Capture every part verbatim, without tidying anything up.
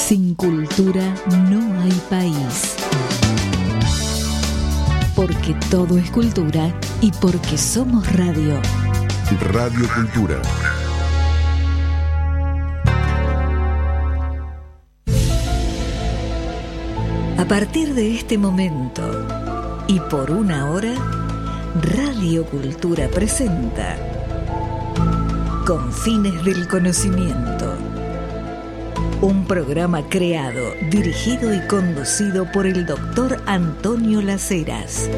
Sin cultura no hay país. Porque todo es cultura y porque somos radio. Radio Cultura. A partir de este momento y por una hora, Radio Cultura presenta Confines del Conocimiento. Un programa creado, dirigido y conducido por el doctor Antonio Las Heras.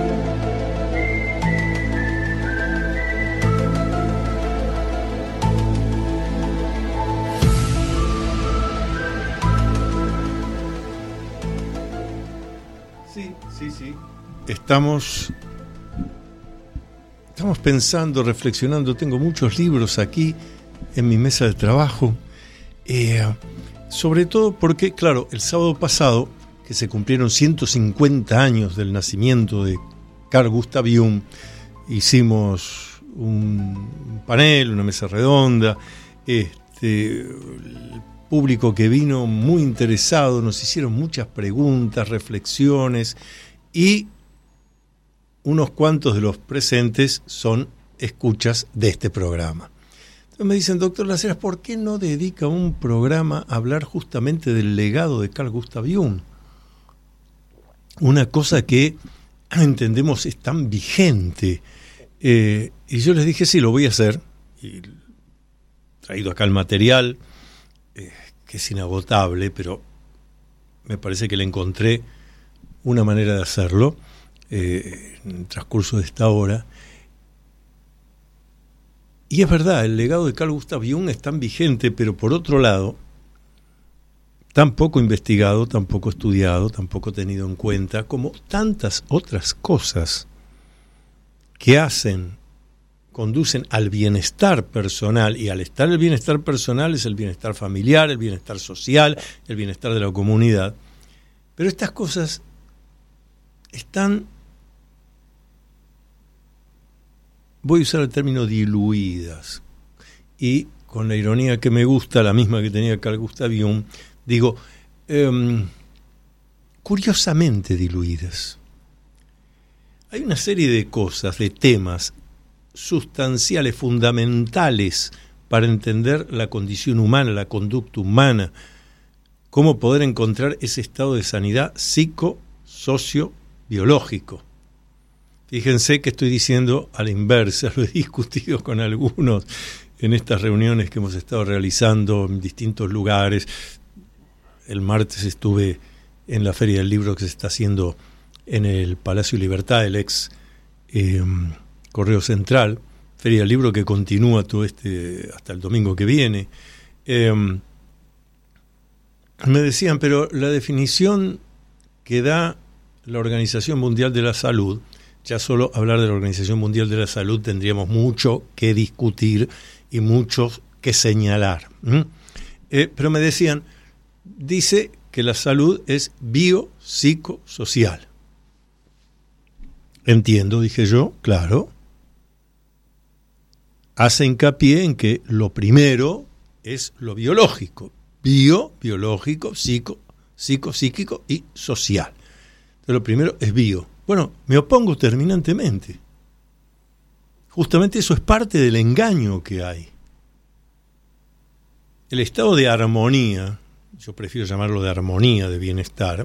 Sí, sí, sí. Estamos, estamos pensando, reflexionando. Tengo muchos libros aquí en mi mesa de trabajo. Eh, sobre todo porque, claro, el sábado pasado, que se cumplieron ciento cincuenta años del nacimiento de Carl Gustav Jung, hicimos un panel, una mesa redonda, este, el público que vino muy interesado, nos hicieron muchas preguntas, reflexiones, y unos cuantos de los presentes son escuchas de este programa. Entonces me dicen, doctor Las Heras, ¿por qué no dedica un programa a hablar justamente del legado de Carl Gustav Jung? Una cosa que entendemos es tan vigente. Eh, y yo les dije, sí, lo voy a hacer. Y he traído acá el material, eh, que es inagotable, pero me parece que le encontré una manera de hacerlo eh, en el transcurso de esta hora. Y es verdad, el legado de Carl Gustav Jung es tan vigente, pero por otro lado, tan poco investigado, tan poco estudiado, tan poco tenido en cuenta, como tantas otras cosas que hacen, conducen al bienestar personal, y al estar el bienestar personal es el bienestar familiar, el bienestar social, el bienestar de la comunidad. Pero estas cosas están, voy a usar el término diluidas, y con la ironía que me gusta, la misma que tenía Carl Gustav Jung, digo, eh, curiosamente diluidas. Hay una serie de cosas, de temas sustanciales, fundamentales para entender la condición humana, la conducta humana, cómo poder encontrar ese estado de sanidad psico, socio, biológico. Fíjense que estoy diciendo a la inversa, lo he discutido con algunos en estas reuniones que hemos estado realizando en distintos lugares. El martes estuve en la Feria del Libro que se está haciendo en el Palacio Libertad, el ex eh, Correo Central, Feria del Libro que continúa todo este hasta el domingo que viene. Eh, me decían, pero la definición que da la Organización Mundial de la Salud, ya solo hablar de la Organización Mundial de la Salud tendríamos mucho que discutir y mucho que señalar. ¿Mm? Eh, pero me decían, dice que la salud es biopsicosocial. Entiendo, dije yo, claro. Hace hincapié en que lo primero es lo biológico. Bio, biológico, psico, psico, psíquico y social. Entonces lo primero es bio. Bueno, me opongo terminantemente. Justamente eso es parte del engaño que hay. El estado de armonía, yo prefiero llamarlo de armonía, de bienestar,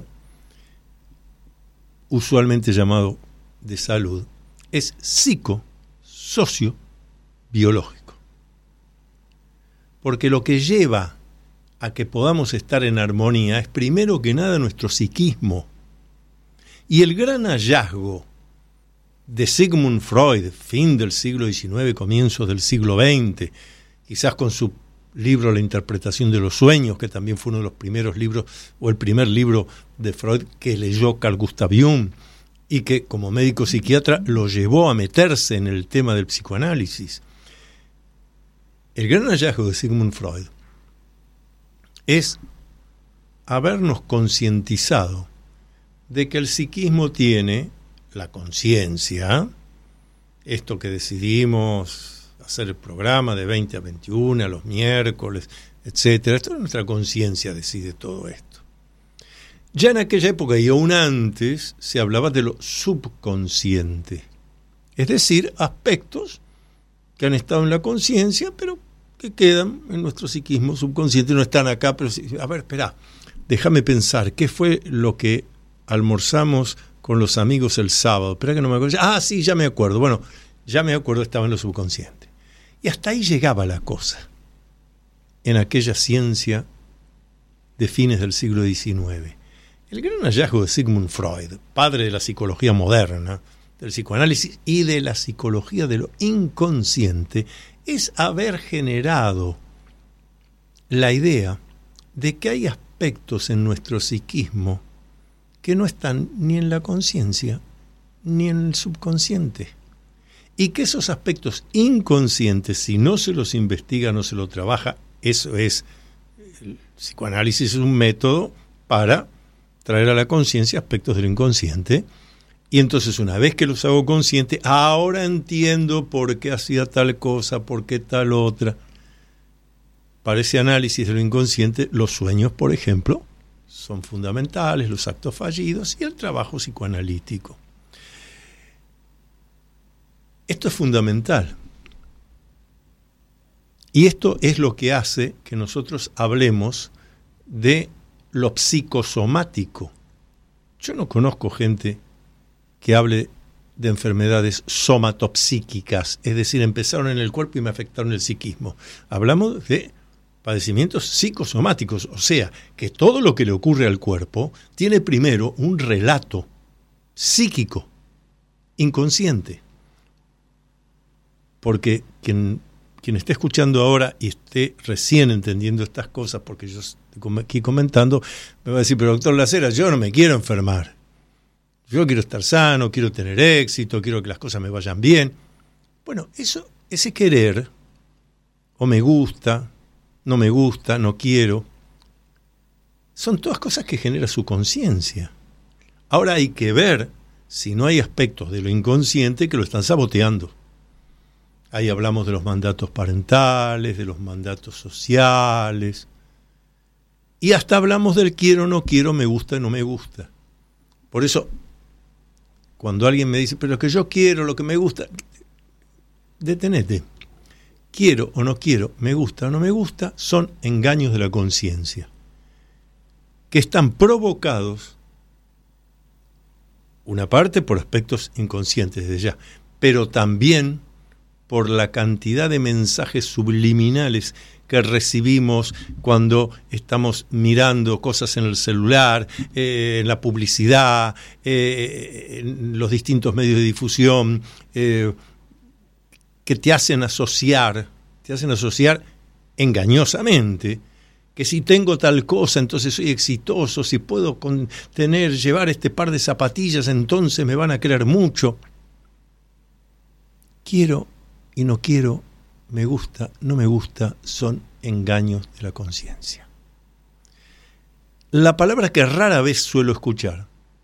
usualmente llamado de salud, es psico, socio, biológico. Porque lo que lleva a que podamos estar en armonía es primero que nada nuestro psiquismo. Y el gran hallazgo de Sigmund Freud, fin del siglo diecinueve, comienzos del siglo veinte, quizás con su libro La interpretación de los sueños, que también fue uno de los primeros libros, o el primer libro de Freud que leyó Carl Gustav Jung, y que como médico psiquiatra lo llevó a meterse en el tema del psicoanálisis. El gran hallazgo de Sigmund Freud es habernos concientizado de que el psiquismo tiene la conciencia, esto que decidimos hacer el programa de veinte a veintiuno, a los miércoles, etcétera. Esto es nuestra conciencia, decide todo esto. Ya en aquella época y aún antes se hablaba de lo subconsciente, es decir, aspectos que han estado en la conciencia, pero que quedan en nuestro psiquismo subconsciente, no están acá, pero sí, a ver, espera, déjame pensar, ¿qué fue lo que almorzamos con los amigos el sábado? Espera que no me acuerdo. Ah, sí, ya me acuerdo. Bueno, ya me acuerdo, estaba en lo subconsciente. Y hasta ahí llegaba la cosa, en aquella ciencia de fines del siglo diecinueve. El gran hallazgo de Sigmund Freud, padre de la psicología moderna, del psicoanálisis y de la psicología de lo inconsciente, es haber generado la idea de que hay aspectos en nuestro psiquismo que no están ni en la conciencia ni en el subconsciente. Y que esos aspectos inconscientes, si no se los investiga, no se los trabaja, eso es, el psicoanálisis es un método para traer a la conciencia aspectos del inconsciente. Y entonces una vez que los hago consciente, ahora entiendo por qué hacía tal cosa, por qué tal otra. Para ese análisis de lo inconsciente, los sueños, por ejemplo, son fundamentales, los actos fallidos y el trabajo psicoanalítico. Esto es fundamental. Y esto es lo que hace que nosotros hablemos de lo psicosomático. Yo no conozco gente que hable de enfermedades somatopsíquicas, es decir, empezaron en el cuerpo y me afectaron el psiquismo. Hablamos de padecimientos psicosomáticos, o sea, que todo lo que le ocurre al cuerpo tiene primero un relato psíquico, inconsciente. Porque quien, quien esté escuchando ahora y esté recién entendiendo estas cosas, porque yo estoy aquí comentando, me va a decir, pero doctor Las yo no me quiero enfermar. Yo quiero estar sano, quiero tener éxito, quiero que las cosas me vayan bien. Bueno, eso, ese querer, o me gusta, no me gusta, no quiero, son todas cosas que genera su conciencia. Ahora hay que ver si no hay aspectos de lo inconsciente que lo están saboteando. Ahí hablamos de los mandatos parentales, de los mandatos sociales, y hasta hablamos del quiero, no quiero, me gusta, no me gusta. Por eso, cuando alguien me dice, pero lo que yo quiero, lo que me gusta, detenete. Quiero o no quiero, me gusta o no me gusta, son engaños de la conciencia, que están provocados, una parte por aspectos inconscientes desde ya, pero también por la cantidad de mensajes subliminales que recibimos cuando estamos mirando cosas en el celular, eh, en la publicidad, eh, en los distintos medios de difusión, eh, que te hacen asociar, te hacen asociar engañosamente, que si tengo tal cosa, entonces soy exitoso, si puedo con, tener, llevar este par de zapatillas, entonces me van a querer mucho. Quiero y no quiero, me gusta, no me gusta, son engaños de la conciencia. La palabra que rara vez suelo escuchar,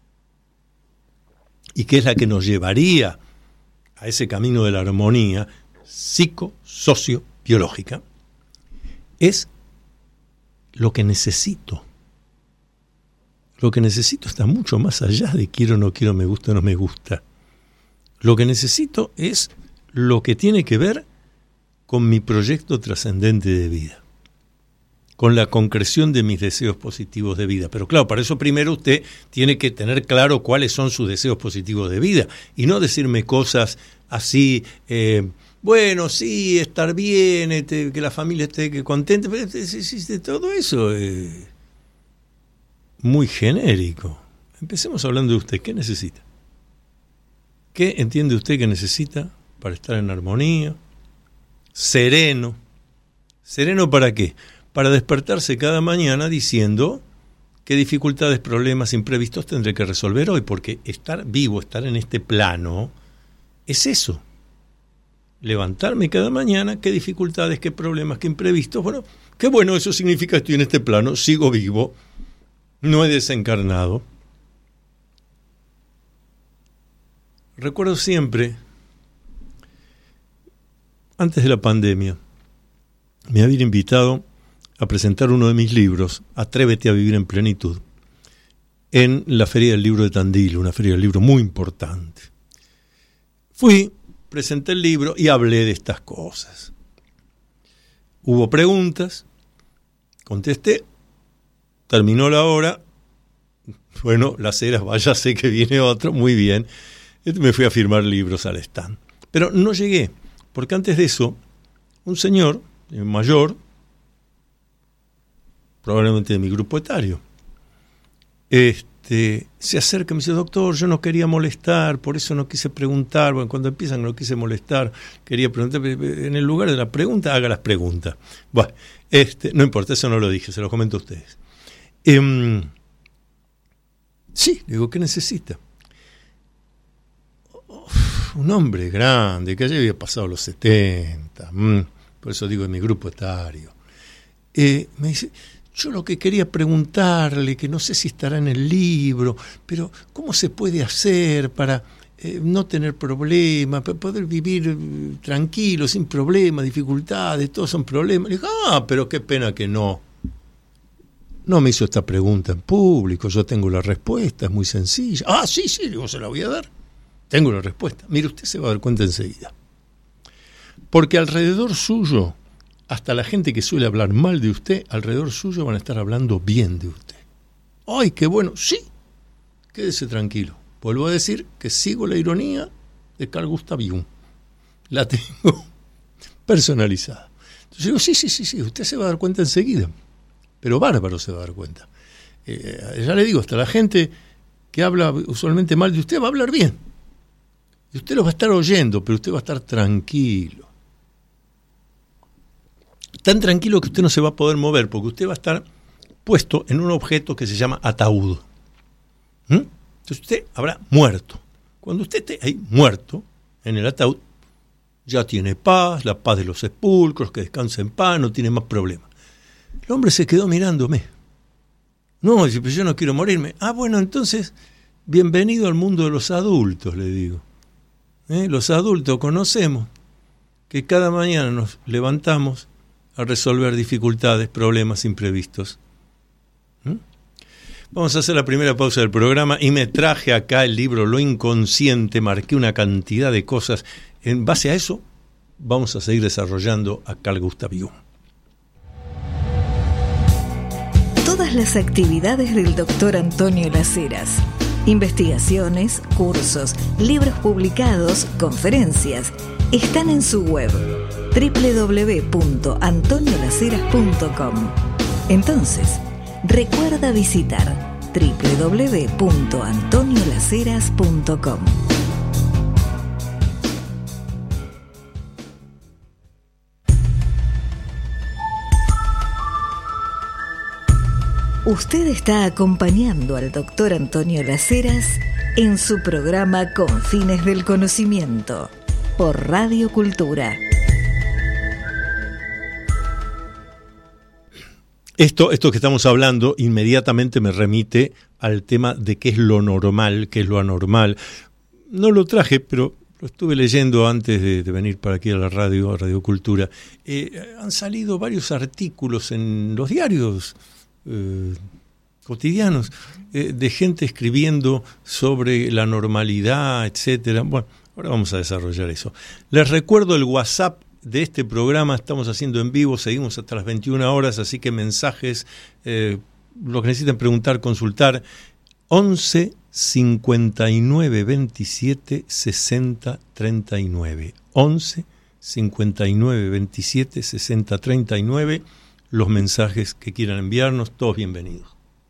y que es la que nos llevaría a ese camino de la armonía psico-socio-biológica, es lo que necesito. Lo que necesito está mucho más allá de quiero, no quiero, me gusta, no me gusta. Lo que necesito es lo que tiene que ver con mi proyecto trascendente de vida, con la concreción de mis deseos positivos de vida. Pero claro, para eso primero usted tiene que tener claro cuáles son sus deseos positivos de vida y no decirme cosas así, eh, bueno, sí, estar bien, este, que la familia esté contenta, pero este, todo eso es eh, muy genérico. Empecemos hablando de usted. ¿Qué necesita? ¿Qué entiende usted que necesita para estar en armonía? Sereno. ¿Sereno para qué? Para despertarse cada mañana diciendo qué dificultades, problemas, imprevistos tendré que resolver hoy, porque estar vivo, estar en este plano, es eso. Levantarme cada mañana, qué dificultades, qué problemas, qué imprevistos. Bueno, qué bueno, eso significa que estoy en este plano, sigo vivo, no he desencarnado. Recuerdo siempre, antes de la pandemia, me habían invitado a presentar uno de mis libros, Atrévete a vivir en plenitud, en la Feria del Libro de Tandil, una feria del libro muy importante. Fui, presenté el libro y hablé de estas cosas. Hubo preguntas, contesté, terminó la hora, bueno, Las Heras, vaya, sé que viene otro, muy bien, me fui a firmar libros al stand. Pero no llegué, porque antes de eso, un señor mayor, probablemente de mi grupo etario, este, se acerca y me dice: doctor, yo no quería molestar, por eso no quise preguntar. Bueno, cuando empiezan no quise molestar, quería preguntar, en el lugar de la pregunta, haga las preguntas. Bueno, este, no importa, eso no lo dije, se lo comento a ustedes. Eh, sí, digo, ¿qué necesita? Uf, un hombre grande, que ya había pasado los setenta, mmm, por eso digo, en mi grupo etario. Eh, me dice: yo lo que quería preguntarle, que no sé si estará en el libro, pero ¿cómo se puede hacer para eh, no tener problemas, para poder vivir eh, tranquilo, sin problemas, dificultades, todos son problemas? Le dije: ah, pero qué pena que no. No me hizo esta pregunta en público, yo tengo la respuesta, es muy sencilla. Ah, sí, sí, digo, se la voy a dar. Tengo la respuesta. Mire, usted se va a dar cuenta enseguida. Porque alrededor suyo, hasta la gente que suele hablar mal de usted, alrededor suyo van a estar hablando bien de usted. ¡Ay, qué bueno! Sí, quédese tranquilo. Vuelvo a decir que sigo la ironía de Carl Gustav Jung. La tengo personalizada. Entonces digo: sí, sí, sí, sí, usted se va a dar cuenta enseguida. Pero bárbaro se va a dar cuenta. Eh, ya le digo, hasta la gente que habla usualmente mal de usted va a hablar bien. Y usted lo va a estar oyendo, pero usted va a estar tranquilo. Tan tranquilo que usted no se va a poder mover, porque usted va a estar puesto en un objeto que se llama ataúd. ¿Mm? Entonces usted habrá muerto. Cuando usted esté ahí muerto, en el ataúd, ya tiene paz, la paz de los sepulcros, que descansa en paz, no tiene más problemas. El hombre se quedó mirándome. No, dice: pero yo no quiero morirme. Ah, bueno, entonces, bienvenido al mundo de los adultos, le digo. ¿Eh? Los adultos conocemos que cada mañana nos levantamos a resolver dificultades, problemas imprevistos. ¿Mm? Vamos a hacer la primera pausa del programa y me traje acá el libro Lo Inconsciente, marqué una cantidad de cosas. En base a eso, vamos a seguir desarrollando a Carl Gustav Jung. Todas las actividades del doctor Antonio Las Heras, investigaciones, cursos, libros publicados, conferencias, están en su web doble u doble u doble u punto antonio las heras punto com. Entonces, recuerda visitar doble u doble u doble u punto antonio las heras punto com. Usted está acompañando al doctor Antonio Las Heras en su programa Confines del Conocimiento por Radio Cultura. Esto, esto que estamos hablando inmediatamente me remite al tema de qué es lo normal, qué es lo anormal. No lo traje, pero lo estuve leyendo antes de, de venir para aquí a la radio, a Radio Cultura. Eh, han salido varios artículos en los diarios eh, cotidianos eh, de gente escribiendo sobre la normalidad, etcétera. Bueno, ahora vamos a desarrollar eso. Les recuerdo el WhatsApp de este programa, estamos haciendo en vivo, seguimos hasta las veintiuna horas, así que mensajes, eh, lo que necesiten preguntar, consultar, once cincuenta y nueve veintisiete sesenta treinta y nueve, once cincuenta y nueve veintisiete sesenta treinta y nueve, los mensajes que quieran enviarnos, todos bienvenidos.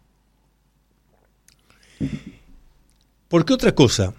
Porque otra cosa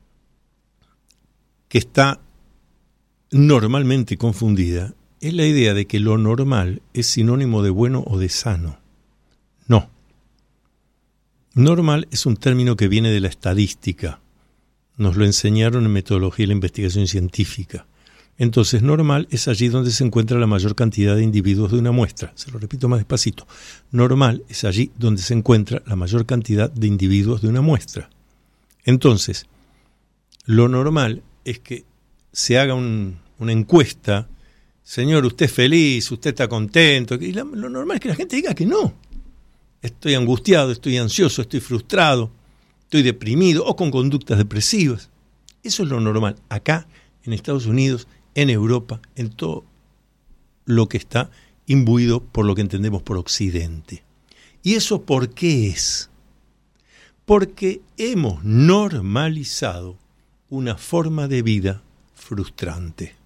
que está normalmente confundida es la idea de que lo normal es sinónimo de bueno o de sano. No. Normal es un término que viene de la estadística. Nos lo enseñaron en metodología de la investigación científica. Entonces, normal es allí donde se encuentra la mayor cantidad de individuos de una muestra. Se lo repito más despacito. Normal es allí donde se encuentra la mayor cantidad de individuos de una muestra. Entonces, lo normal es que se haga un, una encuesta señor, usted es feliz, usted está contento. Y la, lo normal es que la gente diga que no. Estoy angustiado, estoy ansioso, estoy frustrado, estoy deprimido o con conductas depresivas. Eso es lo normal. Acá, en Estados Unidos, en Europa, en todo lo que está imbuido por lo que entendemos por Occidente. ¿Y eso por qué es? Porque hemos normalizado una forma de vida frustrante.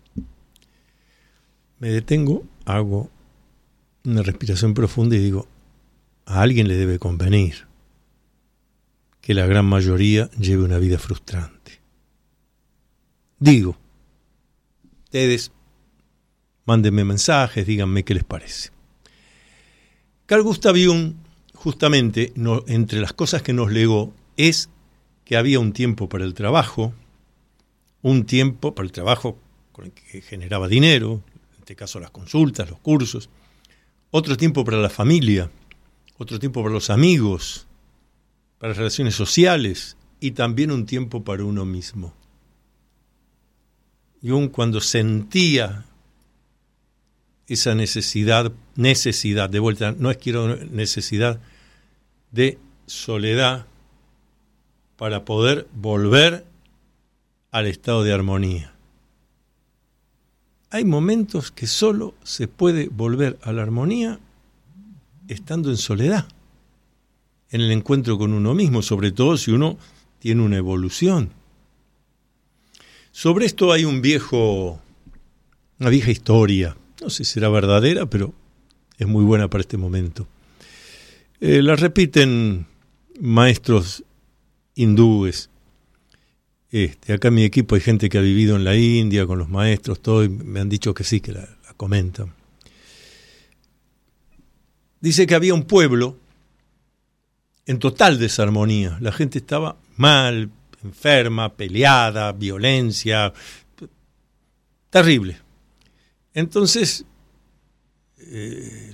Me detengo, hago una respiración profunda y digo, a alguien le debe convenir que la gran mayoría lleve una vida frustrante. Digo, ustedes mándenme mensajes, díganme qué les parece. Carl Gustav Jung, justamente, no, entre las cosas que nos legó, es que había un tiempo para el trabajo, un tiempo para el trabajo con el que generaba dinero, en este caso las consultas, los cursos, otro tiempo para la familia, otro tiempo para los amigos, para las relaciones sociales y también un tiempo para uno mismo. Jung, cuando sentía esa necesidad, necesidad, de vuelta, no es quiero necesidad de soledad para poder volver al estado de armonía. Hay momentos que solo se puede volver a la armonía estando en soledad, en el encuentro con uno mismo, sobre todo si uno tiene una evolución. Sobre esto hay un viejo, una vieja historia, no sé si será verdadera, pero es muy buena para este momento. Eh, la repiten maestros hindúes. Este, acá en mi equipo hay gente que ha vivido en la India con los maestros, todo, y me han dicho que sí, que la, la comentan. Dice que había un pueblo en total desarmonía. La gente estaba mal, enferma, peleada, violencia, terrible. Entonces, eh,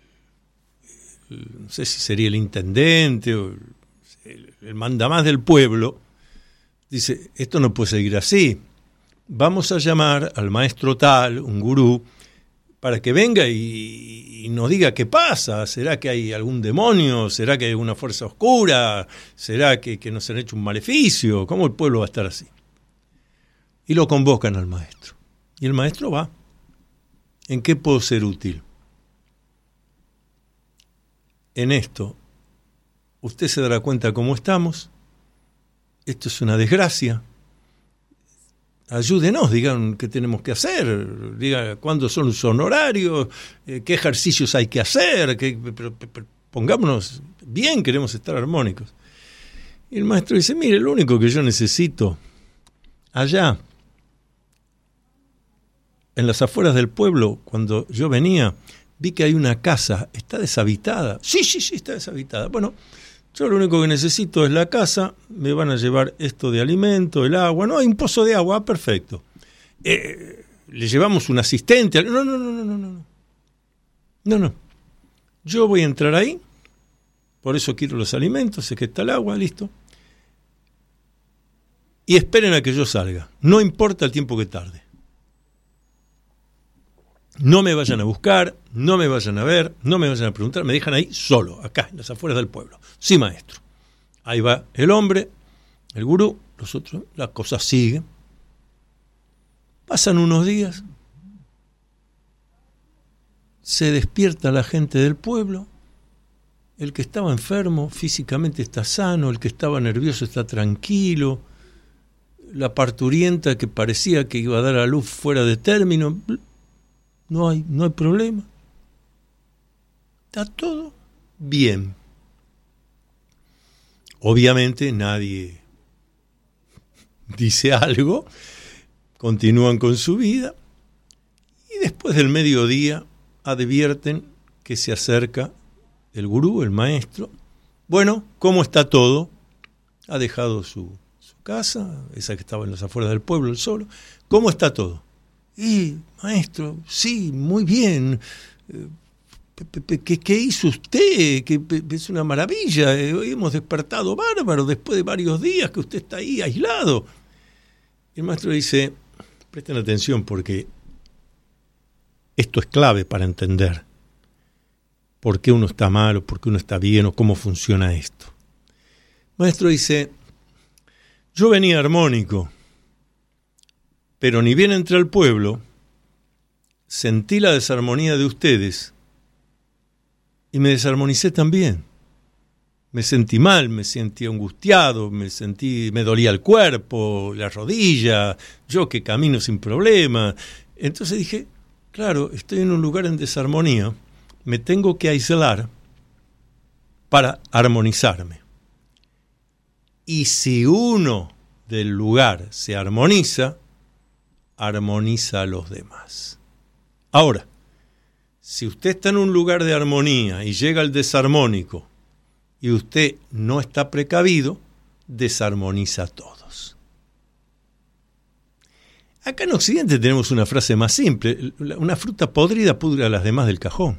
no sé si sería el intendente o el, el mandamás del pueblo, dice, esto no puede seguir así. Vamos a llamar al maestro tal, un gurú, para que venga y, y nos diga qué pasa. ¿Será que hay algún demonio? ¿Será que hay alguna fuerza oscura? ¿Será que, que nos han hecho un maleficio? ¿Cómo el pueblo va a estar así? Y lo convocan al maestro. Y el maestro va. ¿En qué puedo ser útil? En esto, usted se dará cuenta cómo estamos. Esto es una desgracia. Ayúdenos, digan qué tenemos que hacer, digan cuándo son los honorarios, eh, qué ejercicios hay que hacer, que, pero, pero, pongámonos bien, queremos estar armónicos. Y el maestro dice, mire, lo único que yo necesito, allá, en las afueras del pueblo, cuando yo venía, vi que hay una casa, ¿está deshabitada? Sí, sí, sí, está deshabitada. Bueno, yo lo único que necesito es la casa, me van a llevar esto de alimento, el agua, no, hay un pozo de agua, ah, perfecto. Eh, le llevamos un asistente, no, no, no, no, no, no, no, no. Yo voy a entrar ahí, por eso quiero los alimentos, sé que está el agua, listo. Y esperen a que yo salga, no importa el tiempo que tarde. No me vayan a buscar, no me vayan a ver, no me vayan a preguntar, me dejan ahí solo, acá, en las afueras del pueblo. Sí, maestro. Ahí va el hombre, el gurú, los otros, la cosa sigue. Pasan unos días, se despierta la gente del pueblo, el que estaba enfermo físicamente está sano, el que estaba nervioso está tranquilo, la parturienta que parecía que iba a dar a luz fuera de término, no hay, no hay problema. Está todo bien. Obviamente nadie dice algo, continúan con su vida y después del mediodía advierten que se acerca el gurú, el maestro. Bueno, ¿cómo está todo? Ha dejado su, su casa, esa que estaba en las afueras del pueblo, el solo. ¿Cómo está todo? Y, maestro, sí, muy bien. ¿Qué, qué hizo usted? Que es una maravilla. Hoy hemos despertado bárbaro después de varios días que usted está ahí aislado. El maestro dice, presten atención porque esto es clave para entender por qué uno está mal o por qué uno está bien o cómo funciona esto. El maestro dice, yo venía armónico, pero ni bien entré al pueblo, sentí la desarmonía de ustedes y me desarmonicé también. Me sentí mal, me sentí angustiado, me sentí, me dolía el cuerpo, la rodilla, yo que camino sin problema. Entonces dije, claro, estoy en un lugar en desarmonía, me tengo que aislar para armonizarme. Y si uno del lugar se armoniza, armoniza a los demás. Ahora, si usted está en un lugar de armonía y llega el desarmónico y usted no está precavido, desarmoniza a todos. Acá en Occidente tenemos una frase más simple, una fruta podrida pudre a las demás del cajón.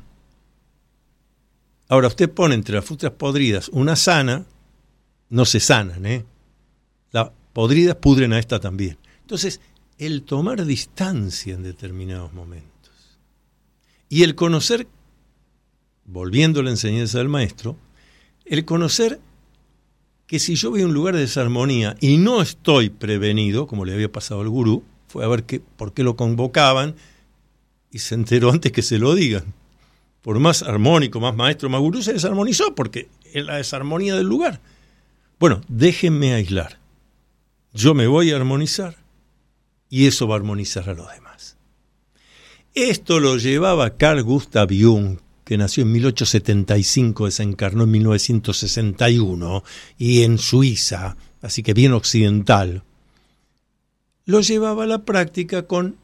Ahora usted pone entre las frutas podridas una sana, no se sanan, ¿eh? Las podridas pudren a esta también. Entonces, el tomar distancia en determinados momentos y el conocer, volviendo a la enseñanza del maestro, el conocer que si yo voy a un lugar de desarmonía y no estoy prevenido, como le había pasado al gurú, fue a ver qué, por qué lo convocaban y se enteró antes que se lo digan. Por más armónico, más maestro, más gurú, se desarmonizó porque es la desarmonía del lugar. Bueno, déjenme aislar. Yo me voy a armonizar y eso va a armonizar a los demás. Esto lo llevaba Carl Gustav Jung, que nació en mil ochocientos setenta y cinco, desencarnó en mil novecientos sesenta y uno, y en Suiza, así que bien occidental. Lo llevaba a la práctica con...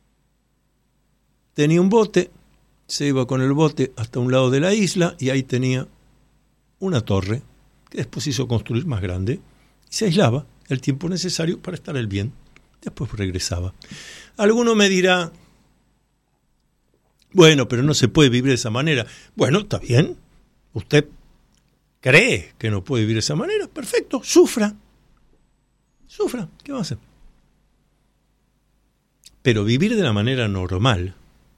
Tenía un bote, se iba con el bote hasta un lado de la isla, y ahí tenía una torre, que después hizo construir más grande, y se aislaba el tiempo necesario para estar el bien. Después regresaba. Alguno me dirá, bueno, pero no se puede vivir de esa manera. Bueno, está bien. Usted cree que no puede vivir de esa manera. Perfecto, sufra. Sufra, ¿qué va a hacer? Pero vivir de la manera normal,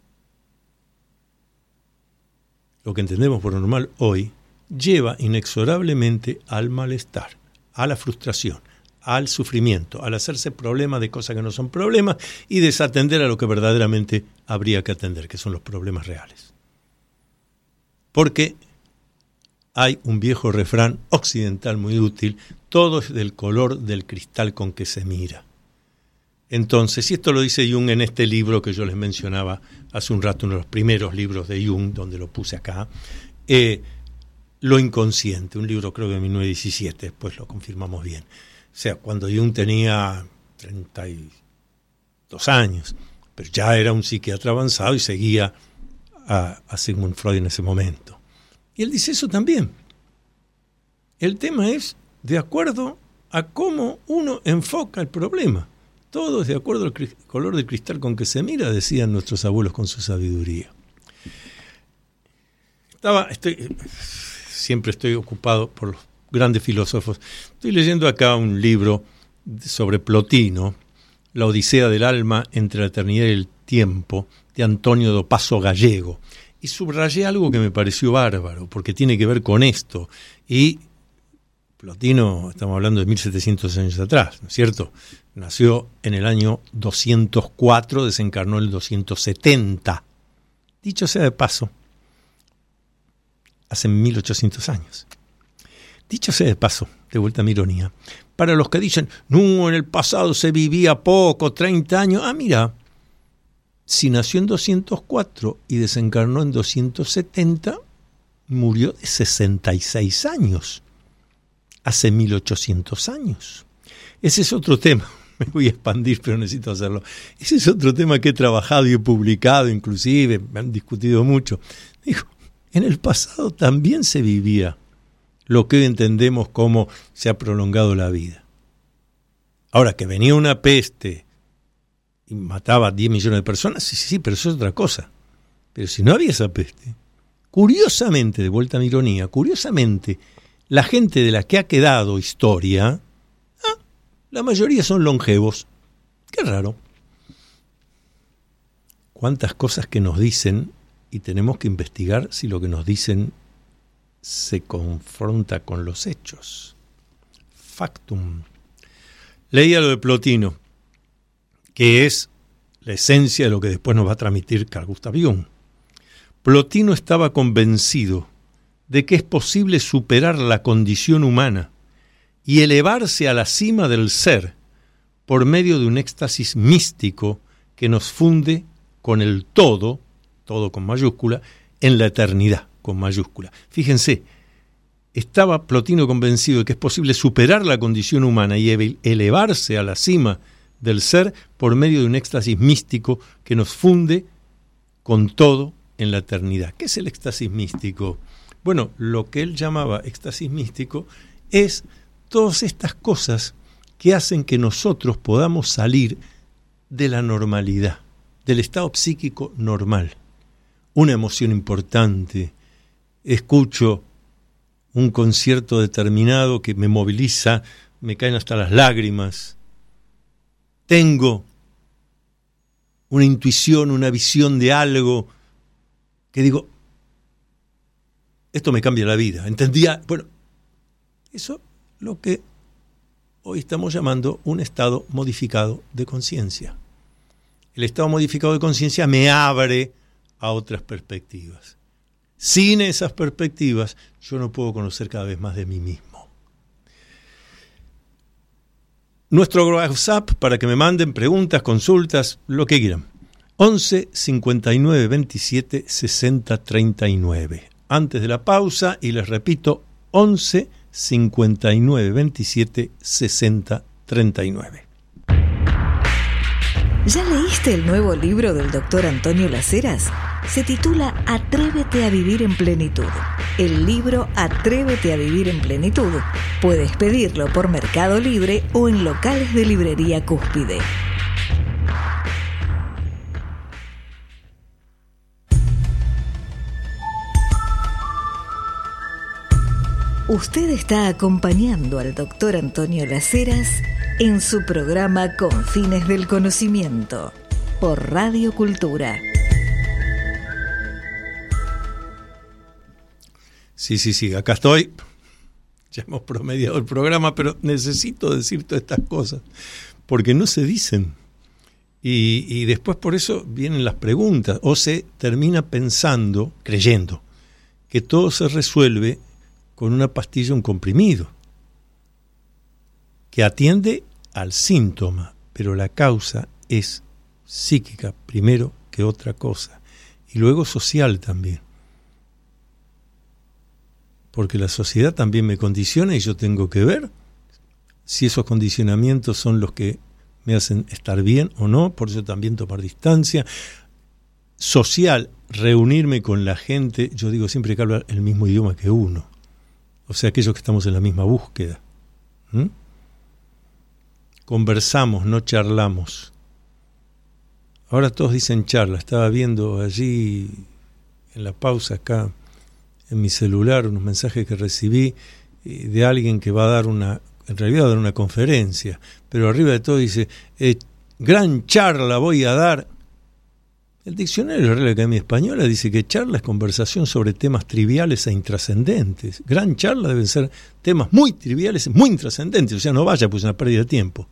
lo que entendemos por normal hoy, lleva inexorablemente al malestar, a la frustración, al sufrimiento, al hacerse problema de cosas que no son problemas y desatender a lo que verdaderamente habría que atender, que son los problemas reales. Porque hay un viejo refrán occidental muy útil, todo es del color del cristal con que se mira. Entonces, y esto lo dice Jung en este libro que yo les mencionaba hace un rato, uno de los primeros libros de Jung, donde lo puse acá, eh, Lo inconsciente, un libro creo que de mil novecientos diecisiete, después lo confirmamos bien. O sea, cuando Jung tenía treinta y dos años, pero ya era un psiquiatra avanzado y seguía a, a Sigmund Freud en ese momento. Y él dice eso también. El tema es de acuerdo a cómo uno enfoca el problema. Todo es de acuerdo al cri- color del cristal con que se mira, decían nuestros abuelos con su sabiduría. Estaba, estoy, siempre estoy ocupado por los grandes filósofos. Estoy leyendo acá un libro sobre Plotino, La Odisea del alma entre la eternidad y el tiempo, de Antonio do Passo Gallego. Y subrayé algo que me pareció bárbaro, porque tiene que ver con esto. Y Plotino, estamos hablando de mil setecientos años atrás, ¿no es cierto? Nació en el año doscientos cuatro, desencarnó en el doscientos setenta. Dicho sea de paso, hace mil ochocientos años. Dicho sea de paso, de vuelta a mi ironía, para los que dicen, no, en el pasado se vivía poco, treinta años. Ah, mira, si nació en doscientos cuatro y desencarnó en doscientos setenta, murió de sesenta y seis años, hace mil ochocientos años. Ese es otro tema, me voy a expandir, pero necesito hacerlo. Ese es otro tema que he trabajado y he publicado, inclusive, me han discutido mucho. Digo, en el pasado también se vivía lo que hoy entendemos como se ha prolongado la vida. Ahora, que venía una peste y mataba a diez millones de personas, sí, sí, sí, pero eso es otra cosa. Pero si no había esa peste, curiosamente, de vuelta a mi ironía, curiosamente, la gente de la que ha quedado historia, ah, la mayoría son longevos. Qué raro. cuántas cosas que nos dicen y tenemos que investigar si lo que nos dicen se confronta con los hechos. Factum. Leía lo de Plotino, que es la esencia de lo que después nos va a transmitir Carl Gustav Jung. Plotino estaba convencido de que es posible superar la condición humana y elevarse a la cima del ser por medio de un éxtasis místico que nos funde con el todo, todo con mayúscula, en la eternidad con mayúscula. Fíjense, estaba Plotino convencido de que es posible superar la condición humana y elevarse a la cima del ser por medio de un éxtasis místico que nos funde con todo en la eternidad. ¿Qué es el éxtasis místico? Bueno, lo que él llamaba éxtasis místico es todas estas cosas que hacen que nosotros podamos salir de la normalidad, del estado psíquico normal. Una emoción importante, escucho un concierto determinado que me moviliza, me caen hasta las lágrimas, tengo una intuición, una visión de algo que digo, esto me cambia la vida, ¿entendía? Bueno, eso es lo que hoy estamos llamando un estado modificado de conciencia. El estado modificado de conciencia me abre a otras perspectivas. Sin esas perspectivas, yo no puedo conocer cada vez más de mí mismo. Nuestro WhatsApp para que me manden preguntas, consultas, lo que quieran. once cincuenta y nueve veintisiete sesenta treinta y nueve. Antes de la pausa, y les repito, once cincuenta y nueve veintisiete sesenta treinta y nueve. ¿Ya leíste el nuevo libro del doctor Antonio Las Heras? Se titula Atrévete a vivir en plenitud. El libro Atrévete a vivir en plenitud. Puedes pedirlo por Mercado Libre o en locales de librería Cúspide. Usted está acompañando al doctor Antonio Las Heras en su programa Con Fines del Conocimiento por Radio Cultura. Sí, sí, sí, acá estoy. Ya hemos promediado el programa, pero necesito decir todas estas cosas, porque no se dicen. Y, y después por eso vienen las preguntas, o se termina pensando, creyendo, que todo se resuelve con una pastilla, un comprimido, que atiende al síntoma, pero la causa es psíquica primero que otra cosa, y luego social también. Porque la sociedad también me condiciona y yo tengo que ver si esos condicionamientos son los que me hacen estar bien o no, por eso también tomar distancia. Social, reunirme con la gente, yo digo siempre que habla el mismo idioma que uno, o sea, aquellos que estamos en la misma búsqueda. ¿Mm? Conversamos, no charlamos. Ahora todos dicen charla, estaba viendo allí en la pausa acá, en mi celular, unos mensajes que recibí de alguien que va a dar una, en realidad va a dar una conferencia, pero arriba de todo dice, eh, gran charla voy a dar. El diccionario de la Real Academia Española dice que charla es conversación sobre temas triviales e intrascendentes. Gran charla deben ser temas muy triviales, muy intrascendentes, o sea, no vaya, pues es una pérdida de tiempo.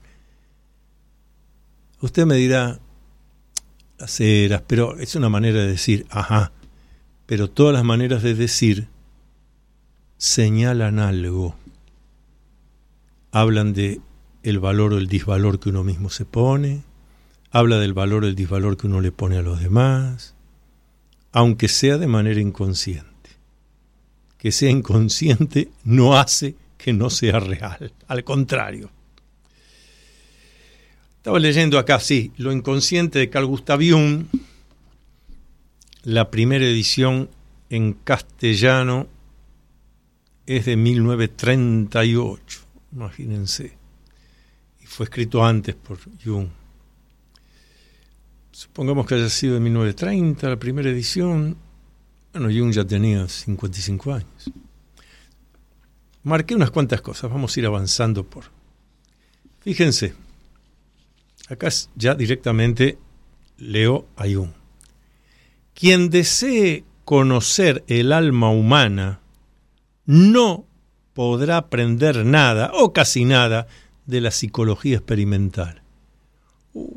Usted me dirá, Las Heras, pero es una manera de decir, ajá, pero todas las maneras de decir señalan algo. Hablan de el valor o el disvalor que uno mismo se pone, habla del valor o el disvalor que uno le pone a los demás, aunque sea de manera inconsciente. Que sea inconsciente no hace que no sea real, al contrario. Estaba leyendo acá, sí, Lo inconsciente de Carl Gustav Jung, la primera edición en castellano es de mil novecientos treinta y ocho, imagínense, y fue escrito antes por Jung. Supongamos que haya sido de mil novecientos treinta la primera edición. Bueno, Jung ya tenía cincuenta y cinco años. Marqué unas cuantas cosas, vamos a ir avanzando por... Fíjense, acá ya directamente leo a Jung. quien desee conocer el alma humana no podrá aprender nada o casi nada de la psicología experimental. Uh.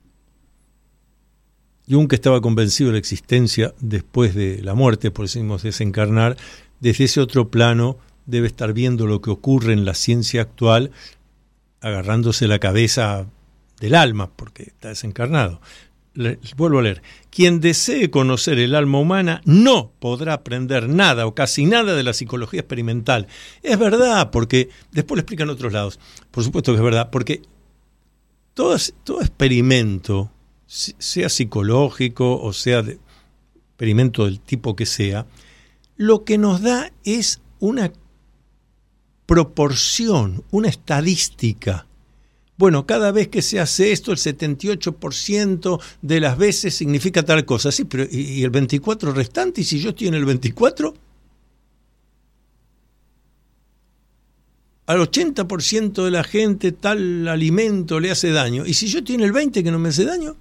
Jung, que estaba convencido de la existencia después de la muerte, por eso decimos desencarnar, desde ese otro plano debe estar viendo lo que ocurre en la ciencia actual, agarrándose la cabeza del alma, porque está desencarnado. Le, vuelvo a leer. Quien desee conocer el alma humana no podrá aprender nada o casi nada de la psicología experimental. Es verdad, porque después lo explican en otros lados. Por supuesto que es verdad, porque todo, todo experimento, sea psicológico o sea de experimento del tipo que sea, lo que nos da es una proporción, una estadística. Bueno, cada vez que se hace esto, el setenta y ocho por ciento de las veces significa tal cosa. Sí, pero ¿y el veinticuatro por ciento restante? ¿Y si yo estoy en el veinticuatro por ciento? Al ochenta por ciento de la gente tal alimento le hace daño. ¿Y si yo estoy en el veinte por ciento que no me hace daño?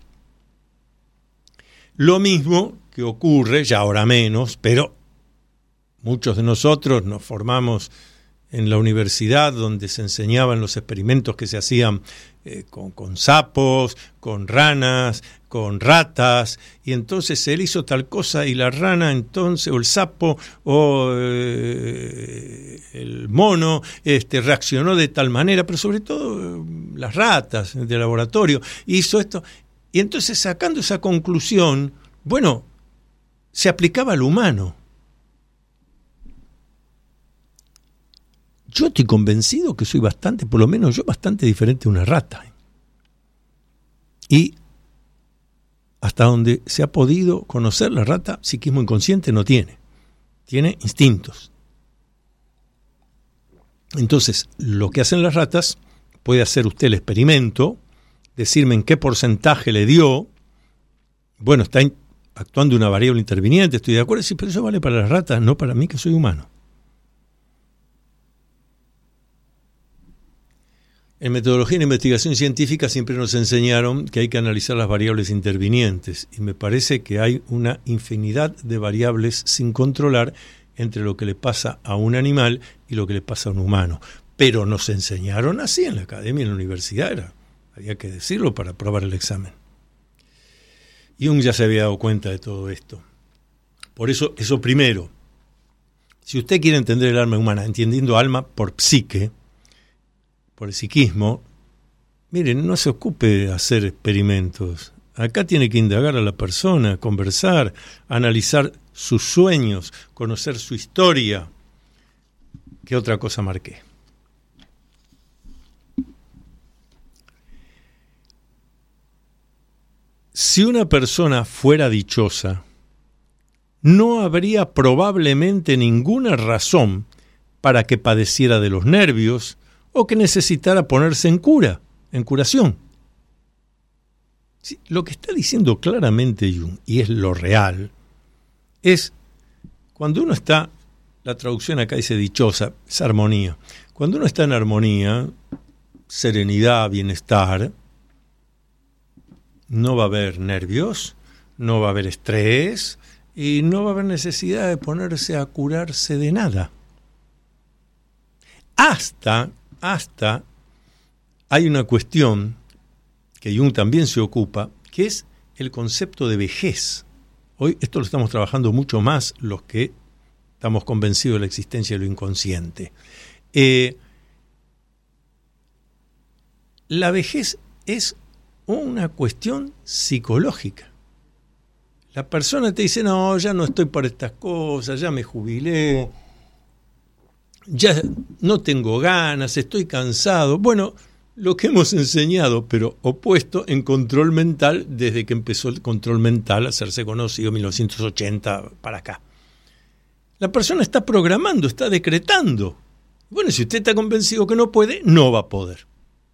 Lo mismo que ocurre, ya ahora menos, pero muchos de nosotros nos formamos en la universidad donde se enseñaban los experimentos que se hacían eh, con, con sapos, con ranas, con ratas, y entonces él hizo tal cosa y la rana entonces, o el sapo, o eh, el mono, este, reaccionó de tal manera, pero sobre todo eh, las ratas de laboratorio, hizo esto, y entonces sacando esa conclusión, bueno, se aplicaba al humano. Yo estoy convencido que soy bastante, por lo menos yo, bastante diferente de una rata. Y hasta donde se ha podido conocer, la rata, psiquismo inconsciente no tiene. Tiene instintos. Entonces, lo que hacen las ratas, puede hacer usted el experimento, decirme en qué porcentaje le dio. Bueno, está actuando una variable interviniente, estoy de acuerdo, sí, pero eso vale para las ratas, no para mí que soy humano. En metodología de investigación científica siempre nos enseñaron que hay que analizar las variables intervinientes y me parece que hay una infinidad de variables sin controlar entre lo que le pasa a un animal y lo que le pasa a un humano. Pero nos enseñaron así en la academia, en la universidad, era, había que decirlo para aprobar el examen. Jung ya se había dado cuenta de todo esto. Por eso, eso primero, si usted quiere entender el alma humana, entendiendo alma por psique, por el psiquismo, miren, no se ocupe de hacer experimentos. Acá tiene que indagar a la persona, conversar, analizar sus sueños, conocer su historia. ¿Qué otra cosa marqué? Si una persona fuera dichosa, no habría probablemente ninguna razón para que padeciera de los nervios o que necesitara ponerse en cura, en curación. Sí, lo que está diciendo claramente Jung, y es lo real, es cuando uno está, la traducción acá dice dichosa, es armonía. Cuando uno está en armonía, serenidad, bienestar, no va a haber nervios, no va a haber estrés y no va a haber necesidad de ponerse a curarse de nada. Hasta Hasta hay una cuestión que Jung también se ocupa, que es el concepto de vejez. Hoy esto lo estamos trabajando mucho más los que estamos convencidos de la existencia de lo inconsciente. Eh, la vejez es una cuestión psicológica. La persona te dice, no, ya no estoy para estas cosas, ya me jubilé, ya no tengo ganas, estoy cansado. Bueno, lo que hemos enseñado, pero opuesto en control mental desde que empezó el control mental a hacerse conocido en mil novecientos ochenta para acá. La persona está programando, está decretando. Bueno, si usted está convencido que no puede, no va a poder.